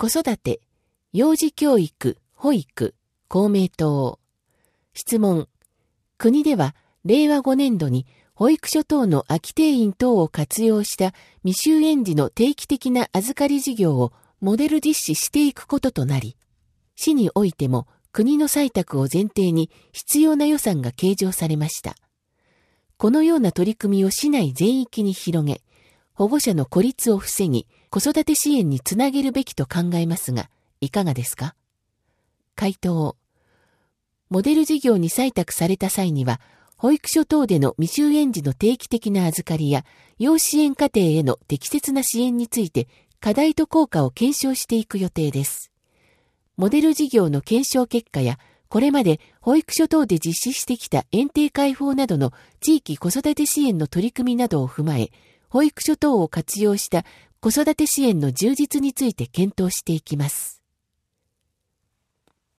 子育て、幼児教育、保育、公明党。質問。国では令和5年度に保育所等の空き定員等を活用した未就園児の定期的な預かり事業をモデル実施していくこととなり、市においても国の採択を前提に必要な予算が計上されました。このような取り組みを市内全域に広げ、保護者の孤立を防ぎ、子育て支援につなげるべきと考えますが、いかがですか？回答。モデル事業に採択された際には、保育所等での未就園児の定期的な預かりや、要支援家庭への適切な支援について、課題と効果を検証していく予定です。モデル事業の検証結果や、これまで保育所等で実施してきた園庭開放などの地域子育て支援の取り組みなどを踏まえ、保育所等を活用した子育て支援の充実について検討していきます。